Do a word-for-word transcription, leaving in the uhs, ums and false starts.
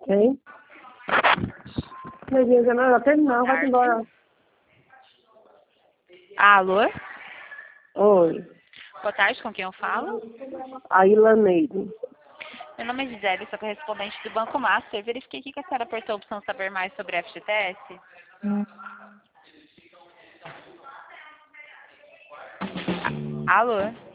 Quem? Meu Deus, eu não, terminar, vai embora. Alô? Oi, Boa tarde, com quem eu falo? a Ilaneide. Meu nome é Gisele, sou correspondente do Banco Master. Verifiquei aqui que a senhora apertou a opção saber mais sobre a F G T S. Alô?